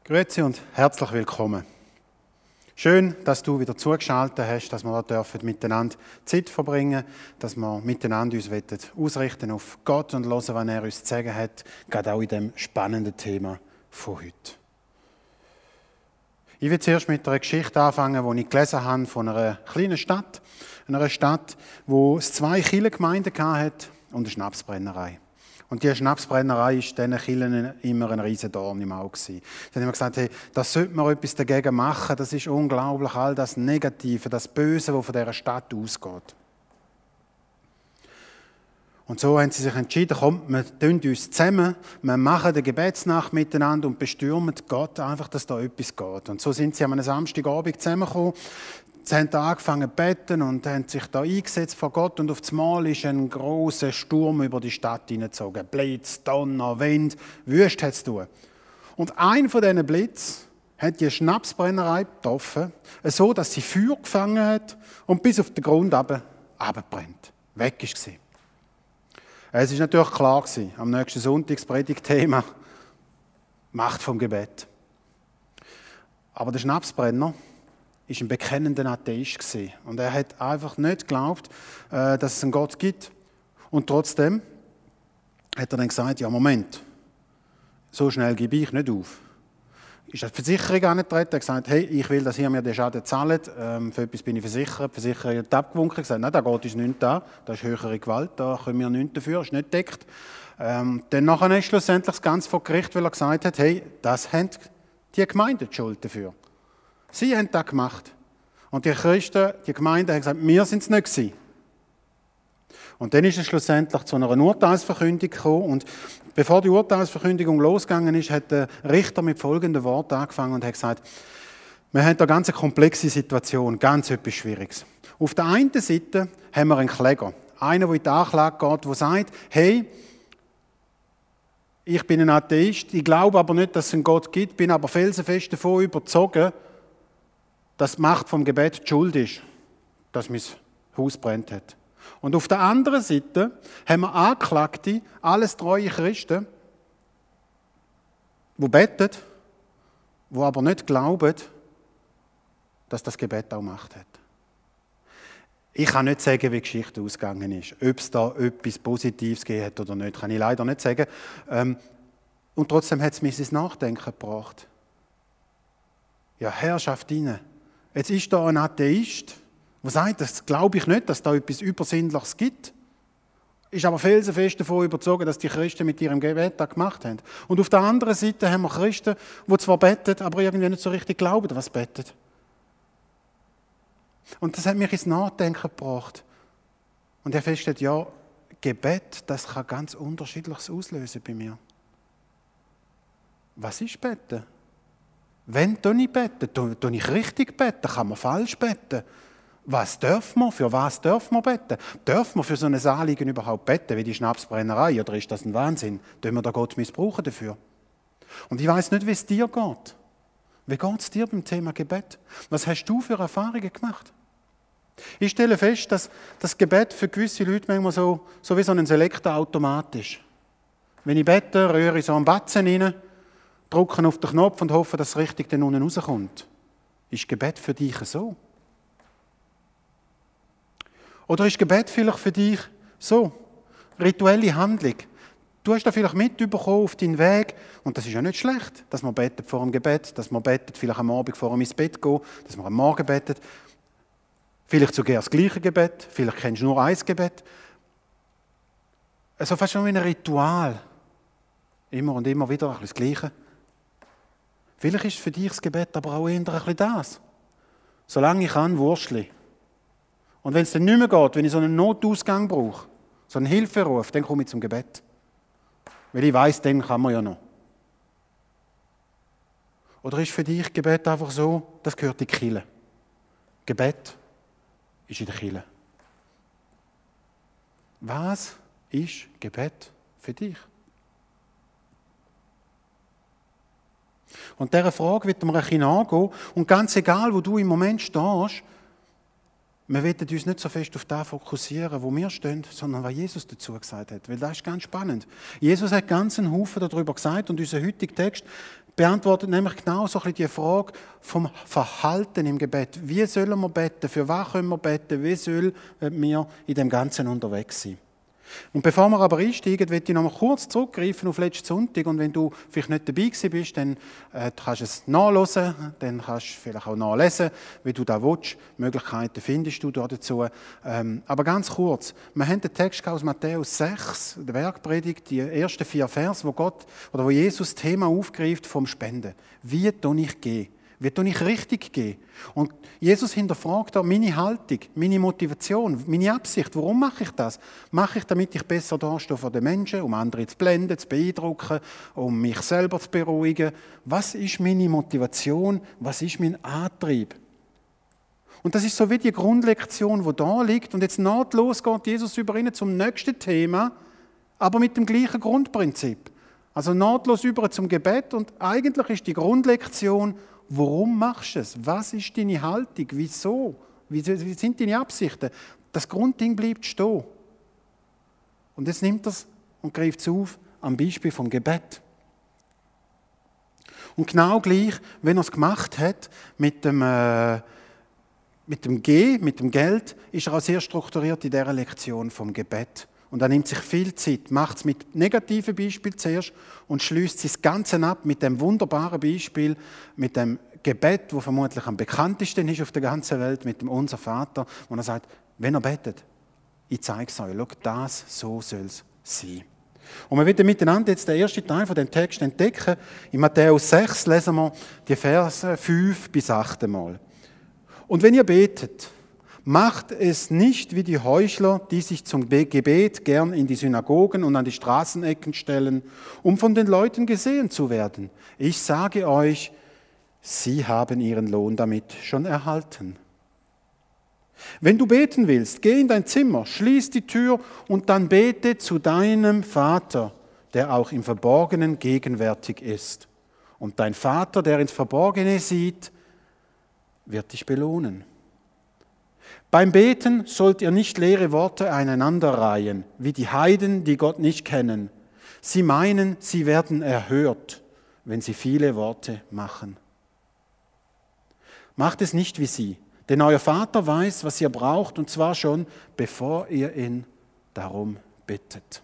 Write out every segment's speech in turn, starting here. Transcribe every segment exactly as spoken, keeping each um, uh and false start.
Grüezi und herzlich willkommen. Schön, dass du wieder zugeschaltet hast, dass wir da miteinander Zeit verbringen dürfen, dass wir miteinander uns ausrichten auf Gott und hören, was er uns zu sagen hat, gerade auch in dem spannenden Thema von heute. Ich will zuerst mit einer Geschichte anfangen, die ich gelesen habe von einer kleinen Stadt, einer Stadt, wo es zwei Kirchengemeinden hatte und eine Schnapsbrennerei. Und diese Schnapsbrennerei war diesen Kirchen immer ein riesen Dorn im Auge. Dann haben wir gesagt, hey, da sollte man etwas dagegen machen. Das ist unglaublich, all das Negative, das Böse, das von dieser Stadt ausgeht. Und so haben sie sich entschieden, komm, wir tun uns zusammen, wir machen eine Gebetsnacht miteinander und bestürmen Gott einfach, dass da etwas geht. Und so sind sie am Samstagabend zusammengekommen. Sie haben da angefangen zu beten und haben sich da eingesetzt vor Gott und auf einmal ist ein grosser Sturm über die Stadt hineingezogen. Blitz, Donner, Wind, Wüst hat es tun. Und ein von diesen Blitz hat die Schnapsbrennerei getroffen, so dass sie Feuer gefangen hat und bis auf den Grund runterbrennt. Weg war sie. Es war natürlich klar, am nächsten Sonntagspredigtthema Macht vom Gebet. Aber der Schnapsbrenner war ein bekennender Atheist und er hat einfach nicht geglaubt, dass es einen Gott gibt. Und trotzdem hat er dann gesagt, ja Moment, so schnell gebe ich nicht auf. Ist die Versicherung angetreten, hat gesagt, hey, ich will, dass ihr mir den Schaden zahlt, ähm, für etwas bin ich versichert. Die Versicherung hat abgewunken und gesagt, nein, da geht uns nichts an, das ist höhere Gewalt, da können wir nichts dafür, ist nicht gedeckt. Ähm, dann nachher ist schlussendlich das Ganze vor Gericht, weil er gesagt hat, hey, das haben die Gemeinde die Schuld dafür. Sie haben das gemacht. Und die Christen, die Gemeinde, haben gesagt, wir sind es nicht gewesen. Und dann ist es schlussendlich zu einer Urteilsverkündigung gekommen. Und bevor die Urteilsverkündigung losgegangen ist, hat der Richter mit folgenden Worten angefangen und hat gesagt, wir haben da ganz eine komplexe Situation, ganz etwas Schwieriges. Auf der einen Seite haben wir einen Kläger, einen, der in die Anklage geht, der sagt, hey, ich bin ein Atheist, ich glaube aber nicht, dass es einen Gott gibt, bin aber felsenfest davon überzeugt, dass die Macht vom Gebet die Schuld ist, dass mein Haus brennt hat. Und auf der anderen Seite haben wir Anklagte, alles treue Christen, die beten, die aber nicht glauben, dass das Gebet auch Macht hat. Ich kann nicht sagen, wie die Geschichte ausgegangen ist. Ob es da etwas Positives gegeben hat oder nicht, kann ich leider nicht sagen. Und trotzdem hat es mich ins Nachdenken gebracht. Ja, Herrschaft rein. Jetzt ist da ein Atheist, der sagt, das glaube ich nicht, dass da etwas Übersinnliches gibt. Ist aber felsenfest davon überzeugt, dass die Christen mit ihrem Gebet das gemacht haben. Und auf der anderen Seite haben wir Christen, die zwar beten, aber irgendwie nicht so richtig glauben, was sie beten. Und das hat mich ins Nachdenken gebracht. Und ich habe festgestellt, ja, Gebet, das kann ganz Unterschiedliches auslösen bei mir. Was ist Beten? Wenn tue ich beten? Tue ich richtig beten? Kann man falsch beten? Was dürfen wir? Für was dürfen wir beten? Dürfen wir für so ein Anliegen überhaupt beten, wie die Schnapsbrennerei? Oder ist das ein Wahnsinn? Dürfen wir da Gott missbrauchen dafür? Und ich weiss nicht, wie es dir geht. Wie geht es dir beim Thema Gebet? Was hast du für Erfahrungen gemacht? Ich stelle fest, dass das Gebet für gewisse Leute manchmal so, so wie so ein Selektorautomat ist. Wenn ich bete, rühre ich so einen Batzen rein, drücke auf den Knopf und hoffe, dass es richtig dann unten rauskommt. Ist Gebet für dich so? Oder ist Gebet vielleicht für dich so? Rituelle Handlung. Du hast da vielleicht mitbekommen auf deinen Weg, und das ist ja nicht schlecht, dass man betet vor dem Gebet, dass man betet vielleicht am Abend vor dem ins Bett gehen, dass man am Morgen betet. Vielleicht sogar das gleiche Gebet, vielleicht kennst du nur ein Gebet. Also fast schon wie ein Ritual. Immer und immer wieder ein bisschen das Gleiche. Vielleicht ist für dich das Gebet aber auch eher ein bisschen das. Solange ich kann, Wurstli. Und wenn es dann nicht mehr geht, wenn ich so einen Notausgang brauche, so einen Hilferuf, dann komme ich zum Gebet. Weil ich weiss, dann kann man ja noch. Oder ist für dich Gebet einfach so, das gehört in die Kirche? Gebet ist in der Kirche. Was ist Gebet für dich? Und dieser Frage wird wir ein bisschen angehen. Und ganz egal, wo du im Moment stehst, wir wollen uns nicht so fest auf das fokussieren, wo wir stehen, sondern was Jesus dazu gesagt hat. Weil das ist ganz spannend. Jesus hat ganz einen Haufen darüber gesagt und unser heutiger Text, beantwortet nämlich genau so ein bisschen die Frage vom Verhalten im Gebet. Wie sollen wir beten? Für was können wir beten? Wie sollen wir in dem Ganzen unterwegs sein? Und bevor wir aber einsteigen, möchte ich noch mal kurz zurückgreifen auf letzten Sonntag. Und wenn du vielleicht nicht dabei gewesen bist, dann äh, kannst du es nachhören, dann kannst du vielleicht auch nachlesen, wie du da willst. Möglichkeiten findest du da dazu. Ähm, aber ganz kurz, wir haben den Text aus Matthäus sechs, der Bergpredigt, die ersten vier Vers, wo Gott oder wo Jesus das Thema aufgreift vom Spenden. Wie tue ich gehen? Wie tue ich richtig gehen? Und Jesus hinterfragt da meine Haltung, meine Motivation, meine Absicht. Warum mache ich das? Mache ich, damit ich besser dastehe vor den Menschen, um andere zu blenden, zu beeindrucken, um mich selber zu beruhigen? Was ist meine Motivation? Was ist mein Antrieb? Und das ist so wie die Grundlektion, die da liegt. Und jetzt nahtlos geht Jesus über ihn zum nächsten Thema, aber mit dem gleichen Grundprinzip. Also nahtlos über zum Gebet. Und eigentlich ist die Grundlektion, warum machst du es? Was ist deine Haltung? Wieso? Wie sind deine Absichten? Das Grundding bleibt stehen. Und jetzt nimmt er es und greift es auf am Beispiel vom Gebet. Und genau gleich, wenn er es gemacht hat mit dem, äh, mit dem G, mit dem Geld, ist er auch sehr strukturiert in dieser Lektion vom Gebet. Und er nimmt sich viel Zeit, macht es mit negativen Beispielen zuerst und schließt das Ganze ab mit dem wunderbaren Beispiel, mit dem Gebet, das vermutlich am bekanntesten ist auf der ganzen Welt, mit dem Unser Vater, wo er sagt, wenn er betet, ich zeige es euch, schaut, das, so soll es sein. Und wir werden miteinander jetzt den ersten Teil von dem Text entdecken. In Matthäus sechs lesen wir die Verse fünf bis acht Mal. Und wenn ihr betet, macht es nicht wie die Heuchler, die sich zum Gebet gern in die Synagogen und an die Straßenecken stellen, um von den Leuten gesehen zu werden. Ich sage euch, sie haben ihren Lohn damit schon erhalten. Wenn du beten willst, geh in dein Zimmer, schließ die Tür und dann bete zu deinem Vater, der auch im Verborgenen gegenwärtig ist. Und dein Vater, der ins Verborgene sieht, wird dich belohnen. Beim Beten sollt ihr nicht leere Worte aneinanderreihen, wie die Heiden, die Gott nicht kennen. Sie meinen, sie werden erhört, wenn sie viele Worte machen. Macht es nicht wie sie, denn euer Vater weiß, was ihr braucht, und zwar schon, bevor ihr ihn darum bittet.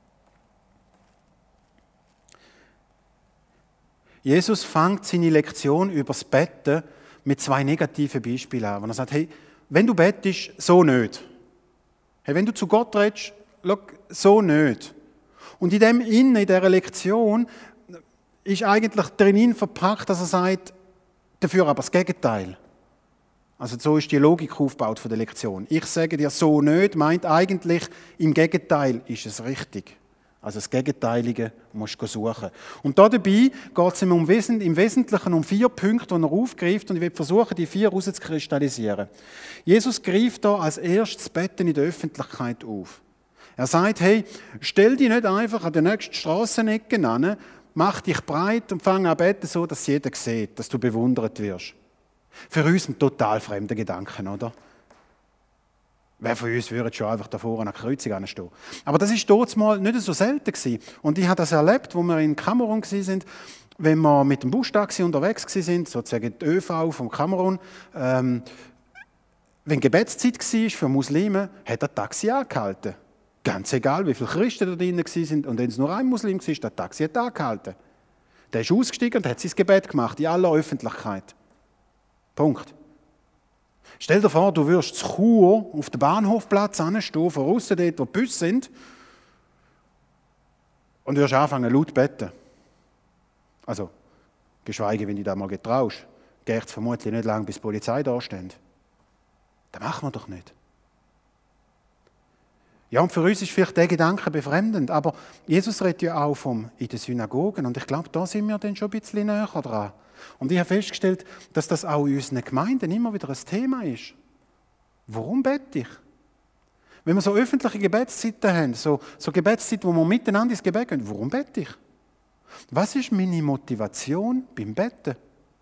Jesus fängt seine Lektion über das Betten mit zwei negativen Beispielen an. Und er sagt, hey, wenn du bettest, so nicht. Hey, wenn du zu Gott redest, schau, so nicht. Und in dem Innen, in dieser Lektion, ist eigentlich drin verpackt, dass er sagt, dafür aber das Gegenteil. Also so ist die Logik aufgebaut von der Lektion. Ich sage dir so nicht, meint eigentlich, im Gegenteil ist es richtig. Also das Gegenteilige musst du suchen. Und dabei geht es ihm um, im Wesentlichen um vier Punkte, die er aufgreift, und ich werde versuchen, die vier herauszukristallisieren. Jesus greift da als erstes Betten in der Öffentlichkeit auf. Er sagt, hey, stell dich nicht einfach an der nächsten Strassenecke an, mach dich breit und fang an zu beten, so dass jeder sieht, dass du bewundert wirst. Für uns ein total fremder Gedanke, oder? Wer von uns würde schon einfach da vorne an der Kreuzung anstehen? Aber das war dort mal nicht so selten gewesen. Und ich habe das erlebt, wo wir in Kamerun waren, wenn wir mit dem Bustaxi unterwegs waren, sozusagen die ÖV vom Kamerun. Ähm, wenn Gebetszeit war für Muslime, hat das Taxi angehalten. Ganz egal, wie viele Christen da drin waren. Und wenn es nur ein Muslim war, das Taxi hat angehalten. Der ist ausgestiegen und hat sein Gebet gemacht, in aller Öffentlichkeit. Punkt. Stell dir vor, du würdest zu Chur auf dem Bahnhofplatz anstehen, von außen dort, wo die Busse sind, und würdest anfangen, laut zu beten. Also, geschweige, wenn du da mal getraust, geht es vermutlich nicht lange, bis die Polizei da steht. Das machen wir doch nicht. Ja, und für uns ist vielleicht der Gedanke befremdend, aber Jesus redet ja auch vom in den Synagogen, und ich glaube, da sind wir dann schon ein bisschen näher dran. Und ich habe festgestellt, dass das auch in unseren Gemeinden immer wieder ein Thema ist. Warum bete ich? Wenn wir so öffentliche Gebetszeiten haben, so, so Gebetszeiten, wo wir miteinander ins Gebet gehen, warum bete ich? Was ist meine Motivation beim Betten?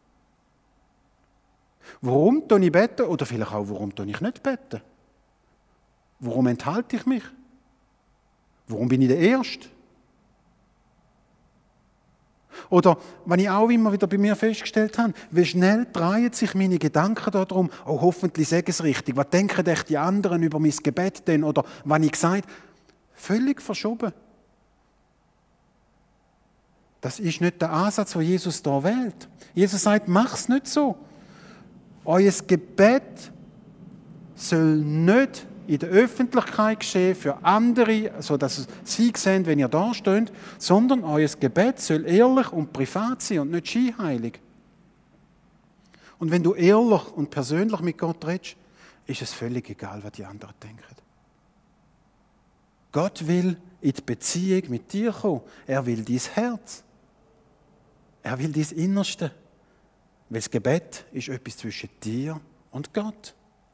Warum tue ich beten oder vielleicht auch, warum tue ich nicht beten? Warum enthalte ich mich? Warum bin ich der Erste? Oder, was ich auch immer wieder bei mir festgestellt habe, wie schnell drehen sich meine Gedanken darum, oh, hoffentlich sage ich es richtig, was denken echt die anderen über mein Gebet denn, oder was ich gesagt habe, völlig verschoben. Das ist nicht der Ansatz, den Jesus da wählt. Jesus sagt, mach es nicht so. Euer Gebet soll nicht in der Öffentlichkeit geschehen für andere, sodass sie sehen, wenn ihr da steht, sondern euer Gebet soll ehrlich und privat sein und nicht scheinheilig. Und wenn du ehrlich und persönlich mit Gott redest, ist es völlig egal, was die anderen denken. Gott will in die Beziehung mit dir kommen. Er will dein Herz. Er will dein Innerste. Weil das Gebet ist etwas zwischen dir und Gott.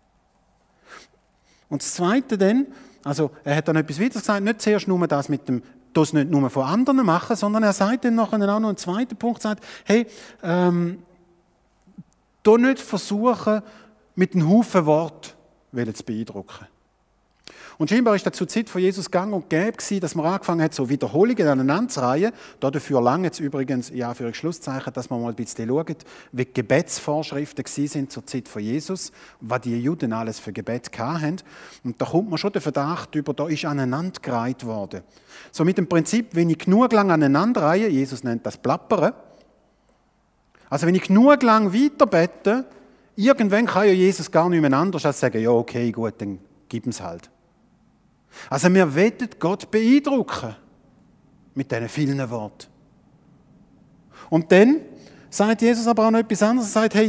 Und das Zweite dann, also er hat dann etwas weiteres gesagt, nicht zuerst nur das mit dem, das nicht nur von anderen machen, sondern er sagt dann nachher auch noch einen zweiten Punkt, sagt, hey, ähm, da nicht versuchen, mit einem Haufen Wort zu beeindrucken. Und scheinbar ist das zur Zeit von Jesus gang und gäbe gewesen, dass man angefangen hat, so Wiederholungen aneinander zu reihen. Dafür lange jetzt übrigens, ja, für ein Schlusszeichen, dass man mal ein bisschen schaut, wie die Gebetsvorschriften gewesen sind zur Zeit von Jesus, was die Juden alles für Gebet hatten. Und da kommt man schon den Verdacht über, da ist aneinandergereiht worden. So mit dem Prinzip, wenn ich genug lang aneinander reihe, Jesus nennt das Plappern, also wenn ich genug lang weiter bete, irgendwann kann ja Jesus gar nicht mehr anders als sagen, ja, okay, gut, dann gib es halt. Also wir wollen Gott beeindrucken mit diesen vielen Worten. Und dann sagt Jesus aber auch noch etwas anderes. Er sagt, hey,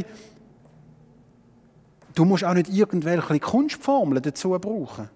du musst auch nicht irgendwelche Kunstformeln dazu brauchen.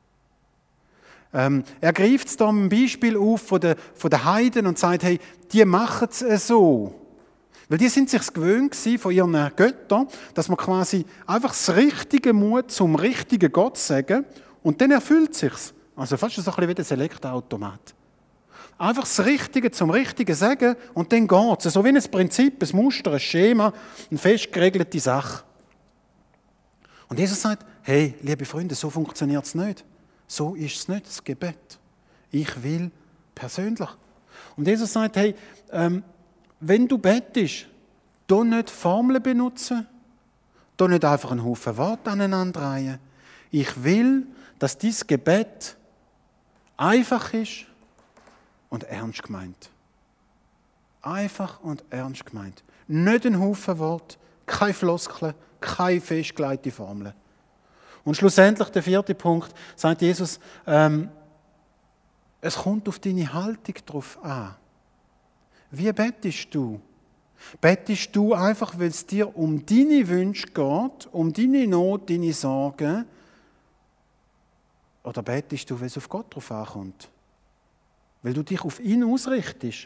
Ähm, er greift es da ein Beispiel auf von den, von den Heiden und sagt, hey, die machen es so. Weil die sind sich gewöhnt von ihren Göttern, dass man quasi einfach das richtige Mut zum richtigen Gott sagen. Und dann erfüllt es sich. Also fast so ein bisschen wie das Elektroautomat. Einfach das Richtige zum Richtigen sagen und dann geht es. So wie ein Prinzip, ein Muster, ein Schema, eine fest geregelte Sache. Und Jesus sagt, hey, liebe Freunde, so funktioniert es nicht. So ist es nicht, das Gebet. Ich will persönlich. Und Jesus sagt, hey, ähm, wenn du bettest, da nicht Formeln benutzen, da nicht einfach einen Haufen Worte aneinander reihen. Ich will, dass dieses Gebet einfach ist und ernst gemeint. Einfach und ernst gemeint. Nicht ein Haufen Wort, keine Floskeln, keine festgelegte Formel. Und schlussendlich der vierte Punkt, sagt Jesus, ähm, es kommt auf deine Haltung drauf an. Wie bettest du? Bettest du einfach, weil es dir um deine Wünsche geht, um deine Not, deine Sorgen? Oder betest du, weil es auf Gott drauf ankommt? Weil du dich auf ihn ausrichtest?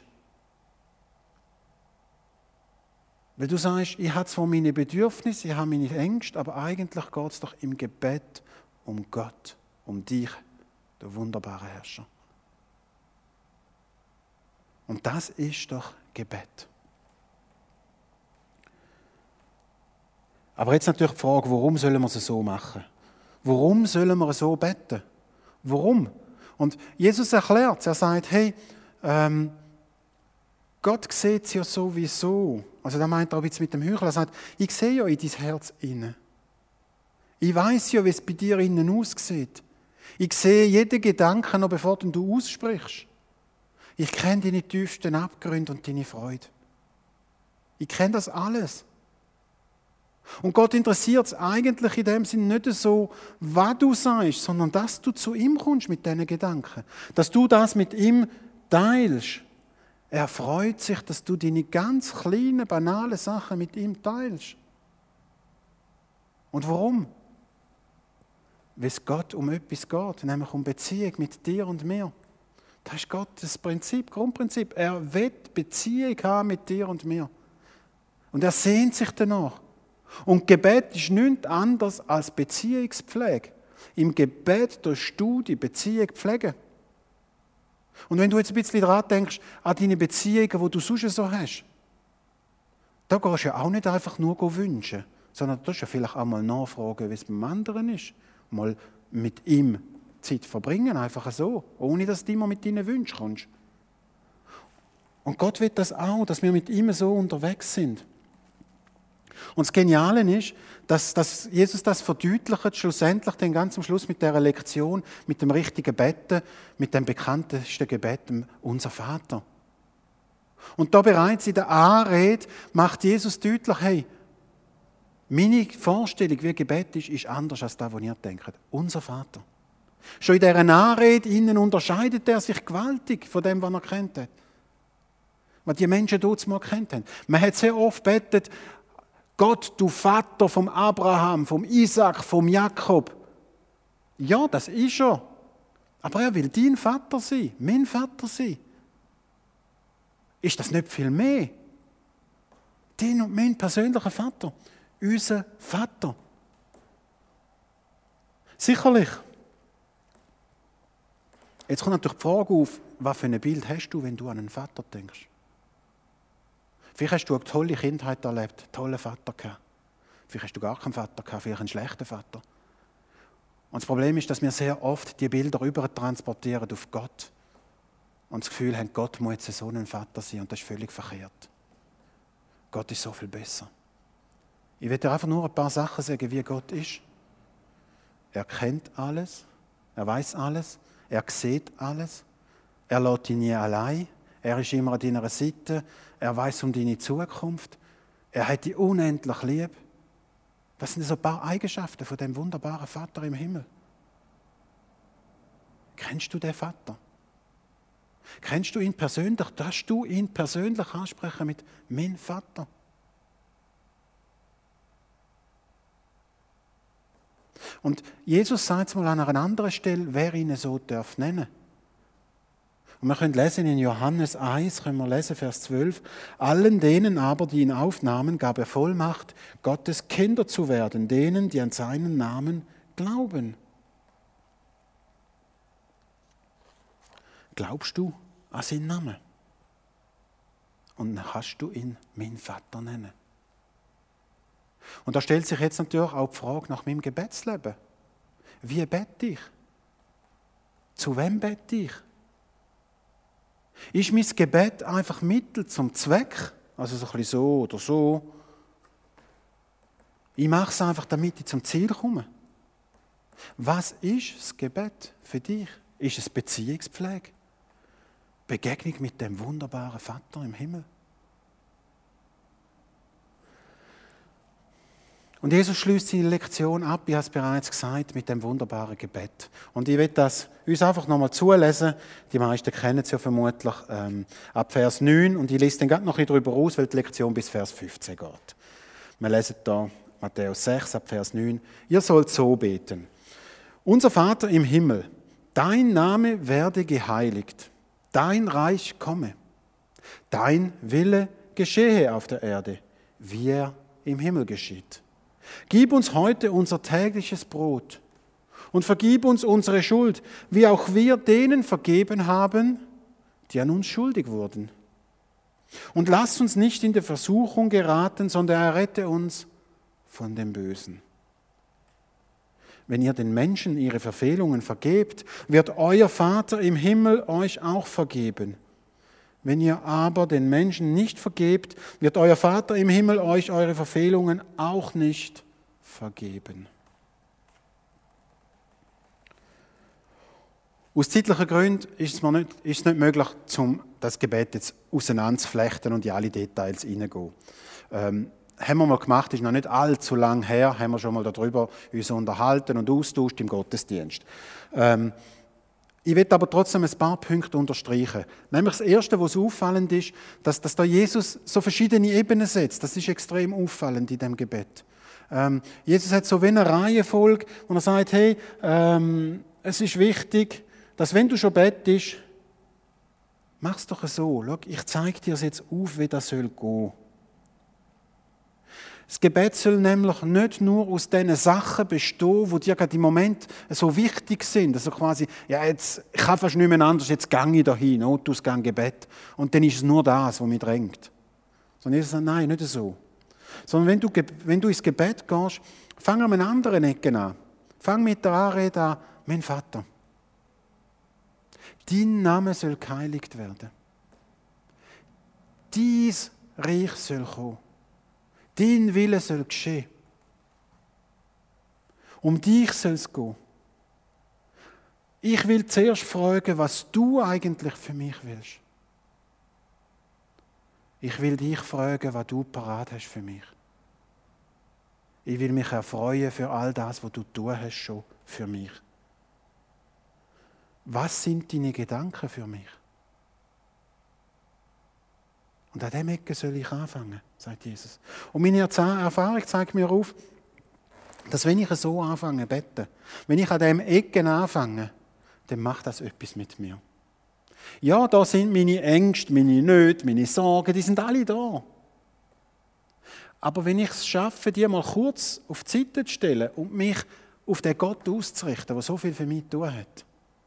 Weil du sagst, ich habe zwar meine Bedürfnisse, ich habe meine Ängste, aber eigentlich geht es doch im Gebet um Gott, um dich, der wunderbare Herrscher. Und das ist doch Gebet. Aber jetzt natürlich die Frage, warum sollen wir es so machen? Warum sollen wir so beten? Warum? Und Jesus erklärt es. Er sagt, hey, ähm, Gott sieht es ja sowieso. Also da meint er auch jetzt mit dem Heuchler. Er sagt, ich sehe ja in dein Herz inne. Ich weiß ja, wie es bei dir innen aussieht. Ich sehe jeden Gedanken noch, bevor du aussprichst. Ich kenne deine tiefsten Abgründe und deine Freude. Ich kenne das alles. Und Gott interessiert es eigentlich in dem Sinn nicht so, was du sagst, sondern dass du zu ihm kommst mit diesen Gedanken. Dass du das mit ihm teilst. Er freut sich, dass du deine ganz kleinen, banalen Sachen mit ihm teilst. Und warum? Weil es Gott um etwas geht, nämlich um Beziehung mit dir und mir. Das ist Gottes Prinzip, Grundprinzip. Er will Beziehung haben mit dir und mir. Und er sehnt sich danach. Und Gebet ist nichts anderes als Beziehungspflege. Im Gebet tust du die Beziehung pflegen. Und wenn du jetzt ein bisschen daran denkst, an deine Beziehungen, die du sonst so hast, da gehst du ja auch nicht einfach nur wünschen, sondern du musst ja vielleicht auch mal nachfragen, wie es beim anderen ist. Mal mit ihm Zeit verbringen, einfach so, ohne dass du immer mit deinen Wünschen kommst. Und Gott will das auch, dass wir mit ihm so unterwegs sind. Und das Geniale ist, dass, dass Jesus das verdeutlicht, schlussendlich dann ganz am Schluss mit dieser Lektion, mit dem richtigen Betten, mit dem bekanntesten Gebet, unser Vater. Und da bereits in der Anrede macht Jesus deutlich, hey, meine Vorstellung, wie Gebet ist, ist anders als das, was ihr denkt. Unser Vater. Schon in dieser Anrede innen unterscheidet er sich gewaltig von dem, was er kennt hat. Was die Menschen dort mal kennt haben. Man hat sehr oft betet, Gott, du Vater vom Abraham, vom Isaac, vom Jakob. Ja, das ist er. Aber er will dein Vater sein, mein Vater sein. Ist das nicht viel mehr? Dein und mein persönlicher Vater. Unser Vater. Sicherlich. Jetzt kommt natürlich die Frage auf, was für ein Bild hast du, wenn du an einen Vater denkst? Vielleicht hast du eine tolle Kindheit erlebt, einen tollen Vater gehabt. Vielleicht hast du gar keinen Vater gehabt, vielleicht einen schlechten Vater. Und das Problem ist, dass wir sehr oft die Bilder übertransportieren auf Gott. Und das Gefühl haben, Gott muss jetzt so ein Vater sein. Und das ist völlig verkehrt. Gott ist so viel besser. Ich will dir einfach nur ein paar Sachen sagen, wie Gott ist. Er kennt alles. Er weiß alles. Er sieht alles. Er lässt dich nie allein. Er ist immer an deiner Seite. Er weiß um deine Zukunft. Er hat dich unendlich lieb. Das sind so ein paar Eigenschaften von dem wunderbaren Vater im Himmel. Kennst du den Vater? Kennst du ihn persönlich? Darfst du ihn persönlich ansprechen mit «mein Vater»? Und Jesus sagt es mal an einer anderen Stelle, wer ihn so darf nennen. Und wir können lesen in Johannes eins, können wir lesen, Vers zwölf, allen denen aber, die ihn aufnahmen, gab er Vollmacht, Gottes Kinder zu werden, denen, die an seinen Namen glauben. Glaubst du an seinen Namen? Und dann kannst du ihn mein Vater nennen. Und da stellt sich jetzt natürlich auch die Frage nach meinem Gebetsleben. Wie bete ich? Zu wem bete ich? Ist mein Gebet einfach Mittel zum Zweck? Also so ein bisschen so oder so. Ich mache es einfach, damit ich zum Ziel komme. Was ist das Gebet für dich? Ist es Beziehungspflege? Begegnung mit dem wunderbaren Vater im Himmel? Und Jesus schließt seine Lektion ab, ich habe es bereits gesagt, mit dem wunderbaren Gebet. Und ich will das uns einfach nochmal zulesen. Die meisten kennen es ja vermutlich ähm, ab Vers neun. Und ich lese dann gerade noch ein bisschen darüber aus, weil die Lektion bis Vers fünfzehn geht. Wir lesen da Matthäus sechs ab Vers neun. Ihr sollt so beten. Unser Vater im Himmel, dein Name werde geheiligt. Dein Reich komme. Dein Wille geschehe auf der Erde, wie er im Himmel geschieht. Gib uns heute unser tägliches Brot und vergib uns unsere Schuld, wie auch wir denen vergeben haben, die an uns schuldig wurden. Und lass uns nicht in die Versuchung geraten, sondern errette uns von dem Bösen. Wenn ihr den Menschen ihre Verfehlungen vergebt, wird euer Vater im Himmel euch auch vergeben. Wenn ihr aber den Menschen nicht vergebt, wird euer Vater im Himmel euch eure Verfehlungen auch nicht vergeben. Aus zeitlichen Gründen ist es, mir nicht, ist es nicht möglich, um das Gebet jetzt auseinanderzuflechten und in alle Details hineingehen. Ähm, haben wir mal gemacht, ist noch nicht allzu lang her, haben wir schon mal darüber uns unterhalten und austauscht im Gottesdienst. Ähm, Ich will aber trotzdem ein paar Punkte unterstreichen. Nämlich das Erste, was auffallend ist, dass, dass da Jesus so verschiedene Ebenen setzt. Das ist extrem auffallend in dem Gebet. Ähm, Jesus hat so wie eine Reihenfolge, wo er sagt, hey, ähm, es ist wichtig, dass wenn du schon bettest, mach es doch so. Schau, ich zeige dir jetzt auf, wie das soll gehen. Das Gebet soll nämlich nicht nur aus diesen Sachen bestehen, die dir gerade im Moment so wichtig sind. Also quasi, ja, jetzt, ich kann fast nicht mehr anders, jetzt gehe ich dahin, Notausgang, Gebet. Und dann ist es nur das, was mich drängt. Sondern Jesus sagt, nein, nicht so. Sondern wenn du, wenn du ins Gebet gehst, fang an einer anderen Ecke an. Fang mit der Anrede an, mein Vater. Dein Name soll geheiligt werden. dein Reich soll kommen. Dein Wille soll geschehen. Um dich soll es gehen. Ich will zuerst fragen, was du eigentlich für mich willst. Ich will dich fragen, was du parat hast für mich. Ich will mich erfreuen für all das, was du tun hast schon für mich. Was sind deine Gedanken für mich? Und an diesem Ecke soll ich anfangen, sagt Jesus. Und meine Erfahrung zeigt mir auf, dass wenn ich so anfange zu beten, wenn ich an diesem Ecken anfange, dann macht das etwas mit mir. Ja, da sind meine Ängste, meine Nöte, meine Sorgen, die sind alle da. Aber wenn ich es schaffe, die mal kurz auf die Seite zu stellen und mich auf den Gott auszurichten, der so viel für mich zu tun hat,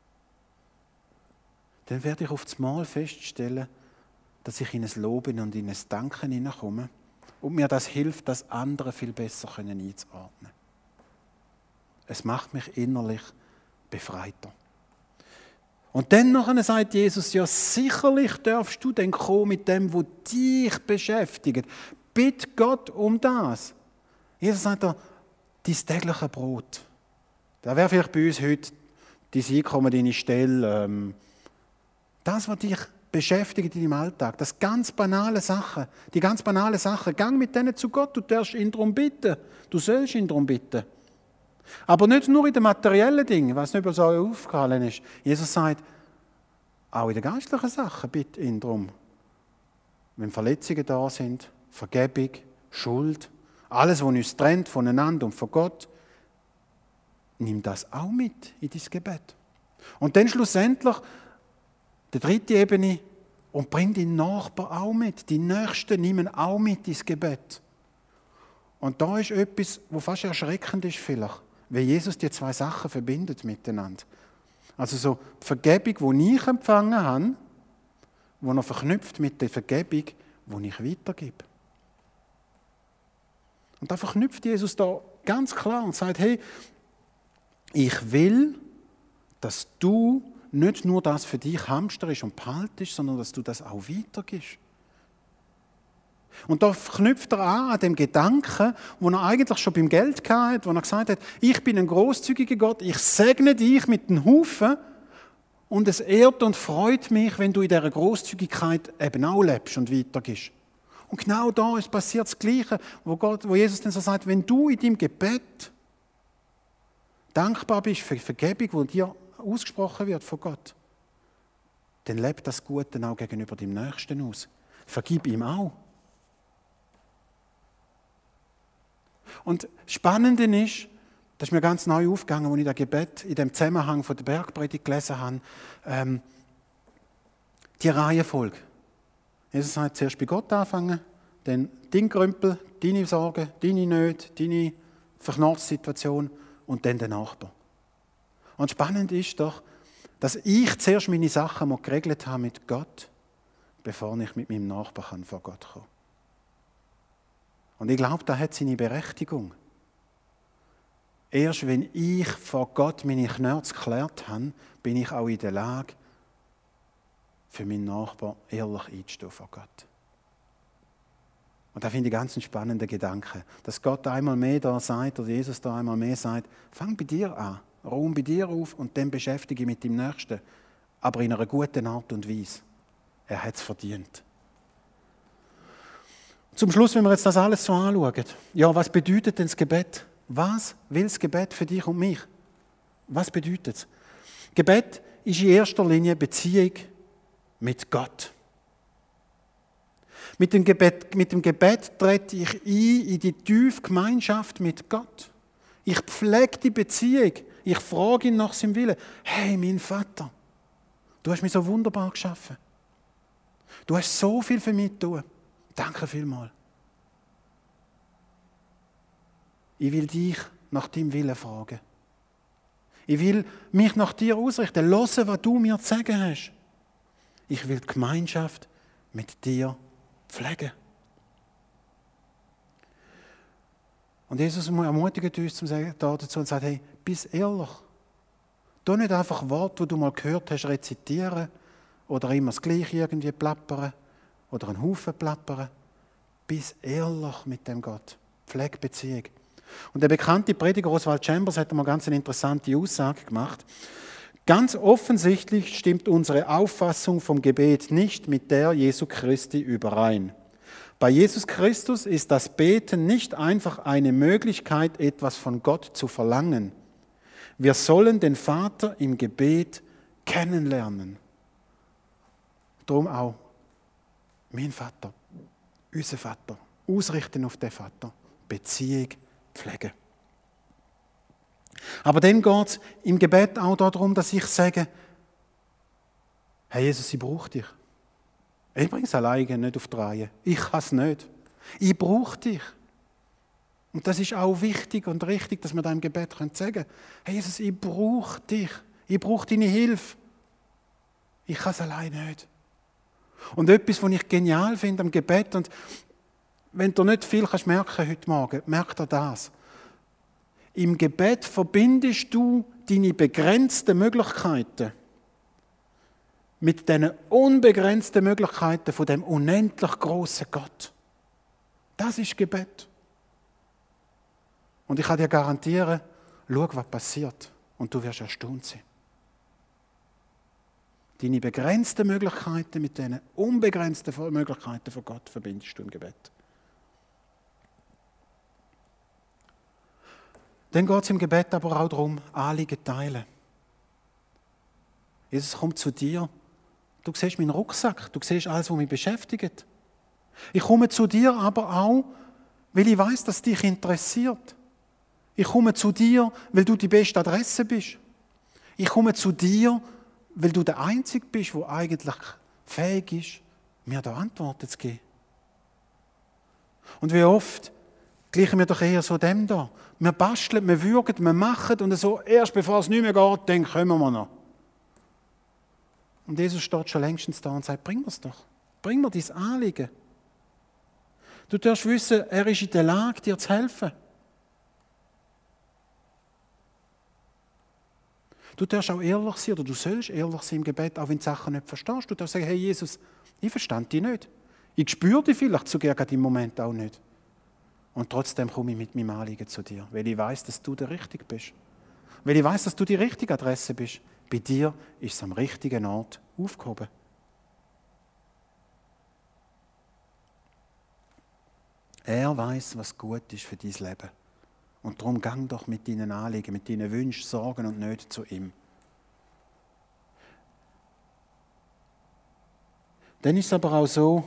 dann werde ich auf das Mal feststellen, dass ich in ein Loben und in ein Danken hineinkomme und mir das hilft, das andere viel besser einzuordnen. Es macht mich innerlich befreiter. Und dann nachher sagt Jesus, ja sicherlich darfst du dann kommen mit dem, was dich beschäftigt. Bitte Gott um das. Jesus sagt da, dein tägliche Brot. Da wäre vielleicht bei uns heute dein Einkommen, deine Stelle, ähm, das, was dich beschäftigt in deinem Alltag, das ganz banale Sachen, die ganz banale Sachen, gang mit denen zu Gott, du darfst ihn darum bitten, du sollst ihn darum bitten. Aber nicht nur in den materiellen Dingen, was nicht über so aufgefallen ist. Jesus sagt, auch in den geistlichen Sachen bitte ihn darum. Wenn Verletzungen da sind, Vergebung, Schuld, alles, was uns trennt voneinander und von Gott, nimm das auch mit in dein Gebet. Und dann schlussendlich die dritte Ebene, und bring deinen Nachbar auch mit. Die Nächsten nehmen auch mit ins Gebet. Und da ist etwas, was fast erschreckend ist vielleicht, weil Jesus die zwei Sachen verbindet miteinander. Also so die Vergebung, die ich empfangen habe, die er verknüpft mit der Vergebung, die ich weitergebe. Und da verknüpft Jesus da ganz klar und sagt, hey, ich will, dass du nicht nur das für dich hamsterst und behaltest, sondern dass du das auch weitergibst. Und da knüpft er an, an dem Gedanken, wo er eigentlich schon beim Geld hatte, wo er gesagt hat, ich bin ein grosszügiger Gott, ich segne dich mit den Haufen und es ehrt und freut mich, wenn du in dieser Grosszügigkeit eben auch lebst und weitergibst. Und genau da ist passiert das Gleiche, wo, Gott, wo Jesus dann so sagt, wenn du in deinem Gebet dankbar bist für die Vergebung, die dir ausgesprochen wird von Gott, dann lebt das Gute auch gegenüber dem Nächsten aus. Vergib ihm auch. Und das Spannende ist, das ist mir ganz neu aufgegangen, als ich das Gebet in dem Zusammenhang von der Bergpredigt gelesen habe, ähm, die Reihenfolge. Jesus sagt, zuerst bei Gott anfangen, dann dein Krümpel, deine Sorgen, deine Nöte, deine Verknurrssituation und dann der Nachbar. Und spannend ist doch, dass ich zuerst meine Sachen mal geregelt habe mit Gott, bevor ich mit meinem Nachbarn vor Gott komme. Und ich glaube, das hat seine Berechtigung. Erst wenn ich vor Gott meine Knörze geklärt habe, bin ich auch in der Lage, für meinen Nachbarn ehrlich einzustehen vor Gott. Und da finde ich ganz einen spannenden Gedanken, dass Gott einmal mehr da sagt, oder Jesus da einmal mehr sagt, fang bei dir an, räum bei dir auf und dann beschäftige dich mit dem Nächsten, aber in einer guten Art und Weise. Er hat es verdient. Zum Schluss, wenn wir jetzt das alles so anschauen, ja, was bedeutet denn das Gebet? Was will das Gebet für dich und mich? Was bedeutet es? Gebet ist in erster Linie Beziehung mit Gott. Mit dem Gebet, mit dem Gebet trete ich ein in die tiefe Gemeinschaft mit Gott. Ich pflege die Beziehung. Ich frage ihn nach seinem Willen. Hey, mein Vater, du hast mich so wunderbar geschaffen. Du hast so viel für mich getan. Danke vielmals. Ich will dich nach deinem Willen fragen. Ich will mich nach dir ausrichten, hören, was du mir zu sagen hast. Ich will die Gemeinschaft mit dir pflegen. Und Jesus ermutigt uns dazu und sagt, hey, bist ehrlich. Tu nicht einfach Worte, die du mal gehört hast, rezitieren oder immer das Gleiche irgendwie plappern oder einen Haufen plappern. Bis ehrlich mit dem Gott. Pflegebeziehung. Und der bekannte Prediger Oswald Chambers hat mal ganz eine interessante Aussage gemacht. Ganz offensichtlich stimmt unsere Auffassung vom Gebet nicht mit der Jesu Christi überein. Bei Jesus Christus ist das Beten nicht einfach eine Möglichkeit, etwas von Gott zu verlangen. Wir sollen den Vater im Gebet kennenlernen. Darum auch mein Vater, unser Vater, ausrichten auf den Vater, Beziehung pflegen. Aber dann geht es im Gebet auch darum, dass ich sage, Herr Jesus, ich brauche dich. Ich bringe es alleine nicht auf die Reihe. Ich kann es nicht. Ich brauche dich. Und das ist auch wichtig und richtig, dass wir da im Gebet sagen können, Herr Jesus, ich brauche dich. Ich brauche deine Hilfe. Ich kann es alleine nicht. Und etwas, was ich genial finde am Gebet, und wenn du nicht viel kannst merken heute Morgen, merk dir das. Im Gebet verbindest du deine begrenzten Möglichkeiten mit den unbegrenzten Möglichkeiten von dem unendlich großen Gott. Das ist Gebet. Und ich kann dir garantieren, schau, was passiert. Und du wirst erstaunt sein. Deine begrenzten Möglichkeiten mit den unbegrenzten Möglichkeiten von Gott verbindest du im Gebet. Dann geht es im Gebet aber auch darum, Anliegen teilen. Jesus kommt zu dir. Du siehst meinen Rucksack, du siehst alles, was mich beschäftigt. Ich komme zu dir aber auch, weil ich weiß, dass es dich interessiert. Ich komme zu dir, weil du die beste Adresse bist. Ich komme zu dir, weil du der Einzige bist, der eigentlich fähig ist, mir da Antworten zu geben. Und wie oft gleichen wir doch eher so dem da. Wir basteln, wir würgen, wir machen und so, erst bevor es nicht mehr geht, dann kommen wir noch. Und Jesus steht schon längstens da und sagt, bring mir's doch. Bring mir dein Anliegen. Du darfst wissen, er ist in der Lage, dir zu helfen. Du darfst auch ehrlich sein, oder du sollst ehrlich sein im Gebet, auch wenn du Sachen nicht verstehst. Du darfst sagen, hey Jesus, ich verstand dich nicht. Ich spüre dich vielleicht sogar gerade im Moment auch nicht. Und trotzdem komme ich mit meinem Anliegen zu dir, weil ich weiß, dass du der Richtige bist. Weil ich weiß, dass du die richtige Adresse bist. Bei dir ist es am richtigen Ort aufgehoben. Er weiß, was gut ist für dein Leben. Und darum gang doch mit deinen Anliegen, mit deinen Wünschen, Sorgen und Nöten zu ihm. Dann ist es aber auch so,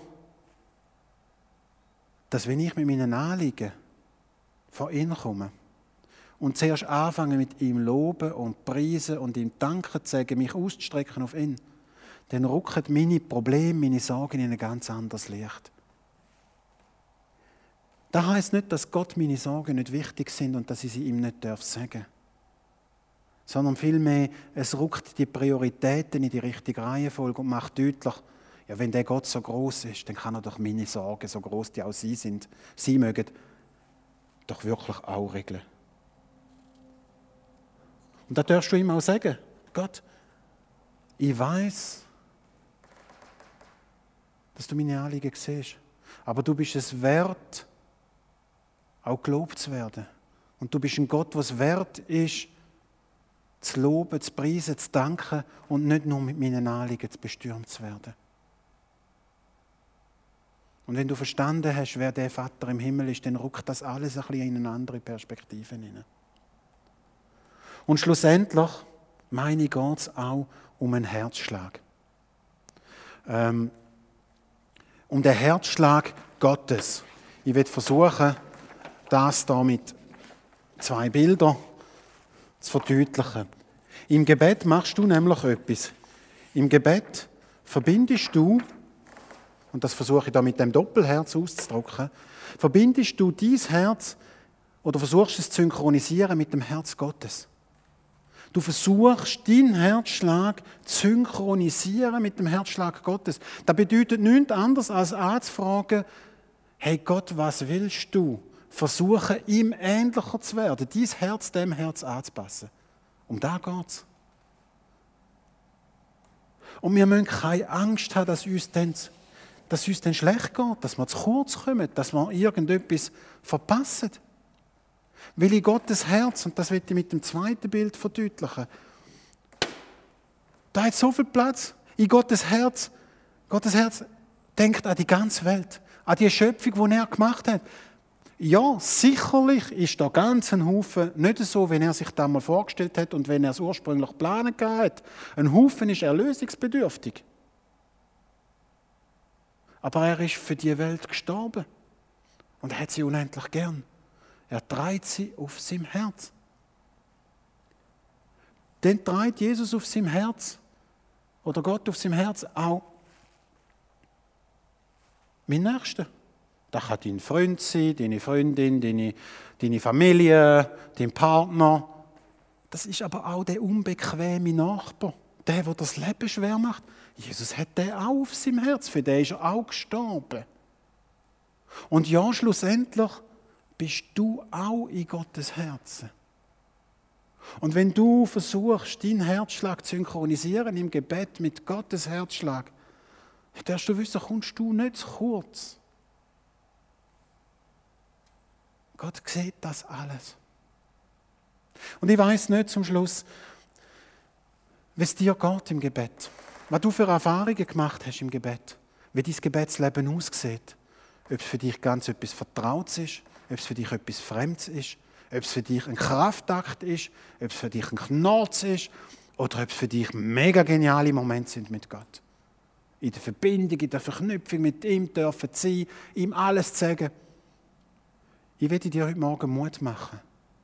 dass wenn ich mit meinen Anliegen vor ihn komme und zuerst anfange mit ihm loben und preisen und ihm danken zu sagen, mich auszustrecken auf ihn, dann rücken meine Probleme, meine Sorgen in ein ganz anderes Licht. Das heisst nicht, dass Gott meine Sorgen nicht wichtig sind und dass ich sie ihm nicht sagen darf. Sondern vielmehr, es rückt die Prioritäten in die richtige Reihenfolge und macht deutlich, ja, wenn der Gott so groß ist, dann kann er doch meine Sorgen, so groß die auch sie sind, sie mögen, doch wirklich auch regeln. Und da darfst du ihm auch sagen, Gott, ich weiß, dass du meine Anliegen siehst, aber du bist es wert, auch gelobt zu werden. Und du bist ein Gott, was wert ist, zu loben, zu preisen, zu danken und nicht nur mit meinen Anliegen zu bestürmt zu werden. Und wenn du verstanden hast, wer der Vater im Himmel ist, dann rückt das alles ein bisschen in eine andere Perspektive hinein. Und schlussendlich, meine ich, geht es auch um einen Herzschlag. Ähm, um den Herzschlag Gottes. Ich werde versuchen, das hier mit zwei Bildern zu verdeutlichen. Im Gebet machst du nämlich etwas. Im Gebet verbindest du, und das versuche ich da mit dem Doppelherz auszudrücken, verbindest du dein Herz oder versuchst es zu synchronisieren mit dem Herz Gottes. Du versuchst, deinen Herzschlag zu synchronisieren mit dem Herzschlag Gottes. Das bedeutet nichts anderes, als anzufragen, hey Gott, was willst du? Versuche, ihm ähnlicher zu werden, dein Herz dem Herz anzupassen. Um das geht es. Und wir müssen keine Angst haben, dass uns dann dass es uns dann schlecht geht, dass wir zu kurz kommen, dass wir irgendetwas verpassen. Weil in Gottes Herz, und das will ich mit dem zweiten Bild verdeutlichen, da hat so viel Platz. In Gottes Herz, Gottes Herz denkt an die ganze Welt, an die Schöpfung, die er gemacht hat. Ja, sicherlich ist da ganz ein Haufen nicht so, wie er sich das mal vorgestellt hat und wenn er es ursprünglich geplant hat. Ein Haufen ist erlösungsbedürftig. Aber er ist für die Welt gestorben. Und er hat sie unendlich gern. Er trägt sie auf seinem Herz. Dann trägt Jesus auf seinem Herz, oder Gott auf seinem Herz, auch mein Nächster. Das kann dein Freund sein, deine Freundin, deine, deine Familie, dein Partner. Das ist aber auch der unbequeme Nachbar, der, der das Leben schwer macht. Jesus hat den auch auf seinem Herz, für den ist er auch gestorben. Und ja, schlussendlich bist du auch in Gottes Herzen. Und wenn du versuchst, deinen Herzschlag zu synchronisieren im Gebet mit Gottes Herzschlag, darfst du wissen, kommst du nicht zu kurz. Gott sieht das alles. Und ich weiss nicht zum Schluss, wie es dir geht im Gebet. Was du für Erfahrungen gemacht hast im Gebet. Wie dein Gebetsleben aussieht. Ob es für dich ganz etwas Vertrautes ist, ob es für dich etwas Fremdes ist, ob es für dich ein Kraftakt ist, ob es für dich ein Knurz ist oder ob es für dich mega geniale Momente sind mit Gott. In der Verbindung, in der Verknüpfung mit ihm dürfen sein, ihm alles zu sagen. Ich werde dir heute Morgen Mut machen.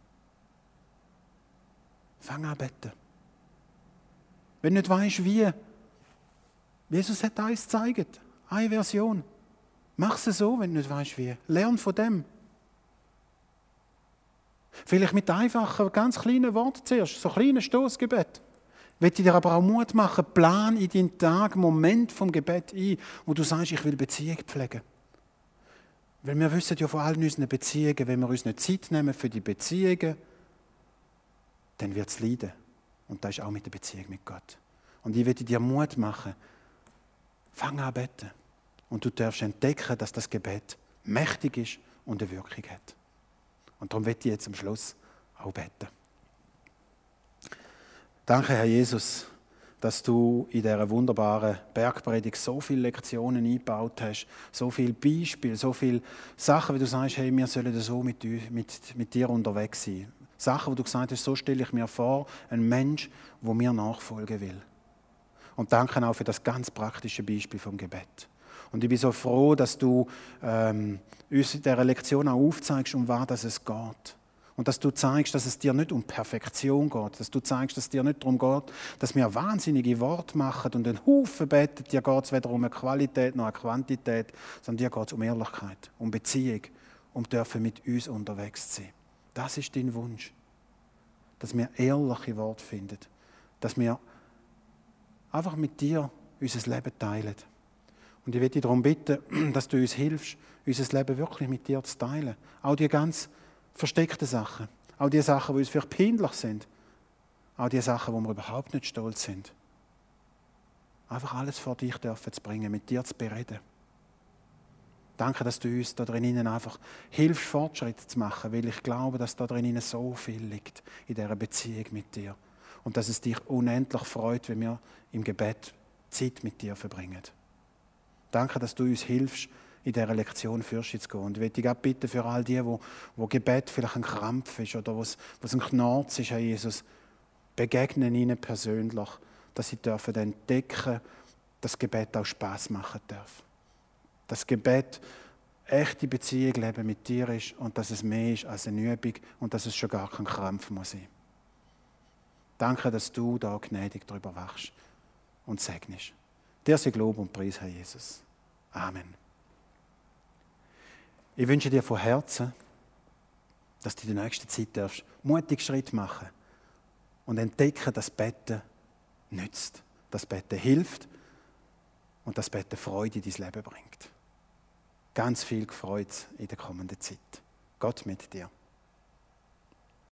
Fang an beten. Wenn du nicht weißt, wie, Jesus hat uns gezeigt. Eine Version. Mach es so, wenn du nicht weißt, wie. Lern von dem. Vielleicht mit einfachen, ganz kleinen Worten zuerst, so kleinen Stoßgebet. Ich möchte dir aber auch Mut machen, plan in deinen Tag Moment vom Gebet ein, wo du sagst, ich will Beziehung pflegen. Weil wir wissen ja von allen unseren Beziehungen, wenn wir uns nicht Zeit nehmen für die Beziehungen, dann wird es leiden. Und das ist auch mit der Beziehung mit Gott. Und ich möchte dir Mut machen, fang an beten. Und du darfst entdecken, dass das Gebet mächtig ist und eine Wirkung hat. Und darum möchte ich jetzt am Schluss auch beten. Danke, Herr Jesus, dass du in dieser wunderbaren Bergpredigt so viele Lektionen eingebaut hast, so viele Beispiele, so viele Sachen, wie du sagst, hey, wir sollen so mit, mit, mit dir unterwegs sein. Sachen, wo du gesagt hast, so stelle ich mir vor, ein Mensch, wo mir nachfolgen will. Und danke auch für das ganz praktische Beispiel vom Gebet. Und ich bin so froh, dass du ähm, uns in dieser Lektion auch aufzeigst, um was es geht. Und dass du zeigst, dass es dir nicht um Perfektion geht. Dass du zeigst, dass es dir nicht darum geht, dass wir wahnsinnige Worte machen und einen Haufen beten. Dir geht es weder um eine Qualität noch eine Quantität, sondern dir geht es um Ehrlichkeit, um Beziehung, um dürfen mit uns unterwegs sein. Das ist dein Wunsch. Dass wir ehrliche Worte finden. Dass wir einfach mit dir unser Leben teilen. Und ich möchte dich darum bitten, dass du uns hilfst, unser Leben wirklich mit dir zu teilen. Auch die ganz versteckten Sachen. Auch die Sachen, die uns vielleicht peinlich sind. Auch die Sachen, wo wir überhaupt nicht stolz sind. Einfach alles vor dich dürfen zu bringen, mit dir zu bereden. Danke, dass du uns da drinnen einfach hilfst, Fortschritte zu machen, weil ich glaube, dass da drinnen so viel liegt in dieser Beziehung mit dir. Und dass es dich unendlich freut, wenn wir im Gebet Zeit mit dir verbringen. Danke, dass du uns hilfst, in dieser Lektion Fürste zu gehen. Und ich möchte dich auch bitten für all die, wo, wo Gebet vielleicht ein Krampf ist oder wo es ein Knarz ist, Herr Jesus, begegnen ihnen persönlich, dass sie dürfen entdecken, dass Gebet auch Spass machen darf. Dass Gebet echte Beziehung leben mit dir ist und dass es mehr ist als eine Übung und dass es schon gar kein Krampf muss sein. Danke, dass du da gnädig darüber wachst und segnest. Dir sei Lob und Preis, Herr Jesus. Amen. Ich wünsche dir von Herzen, dass du in der nächsten Zeit darfst mutig Schritt machen und entdecken, dass Beten nützt, dass Beten hilft und dass Beten Freude in dein Leben bringt. Ganz viel Freude in der kommenden Zeit. Gott mit dir.